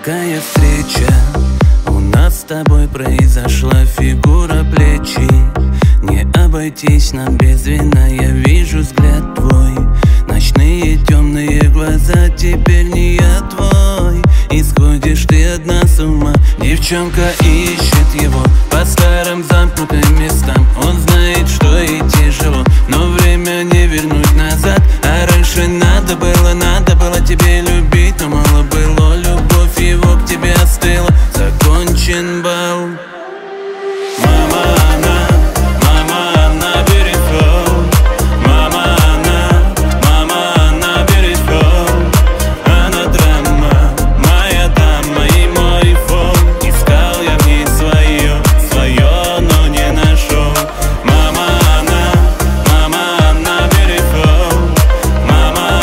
Такая встреча у нас с тобой произошла, фигура плечи. Не обойтись нам без вина, я вижу взгляд твой. Ночные темные глаза, теперь не я твой. И сходишь ты одна с ума. Девчонка ищет его по старым замкнутым местам. Он знает, что и тяжело, но время не вернуть назад. А раньше надо было тебе любить, но мало было. Любовь его к тебе остыла, закончен бал. Мама, она бережет. Мама, она бережет. Она драма, моя дама и мой фон. Искал я в ней свое, но не нашел. Мама, она бережет. Мама,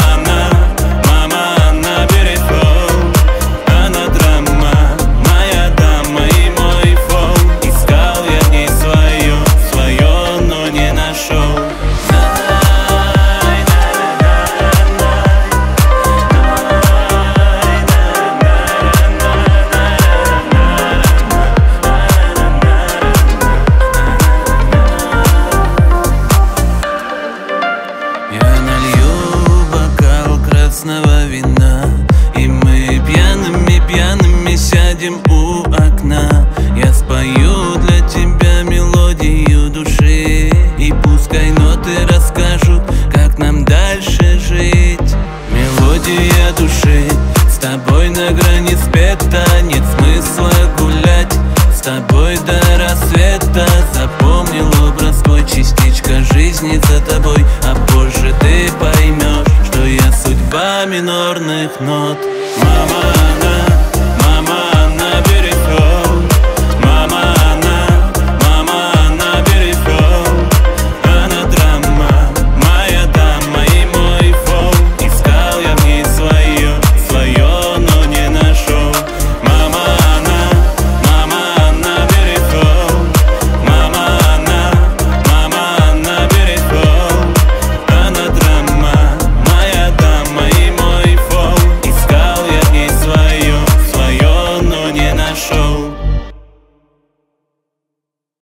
она бережет. Она драма, моя дама и мой фон. Искал я в ней свое, но не нашел. Я налью бокал красного вина, и мы пьяными сядем у окна. Я спою для тебя мелодию души, и пускай ноты расскажут, как нам дальше жить. Мелодия души с тобой на грани спета.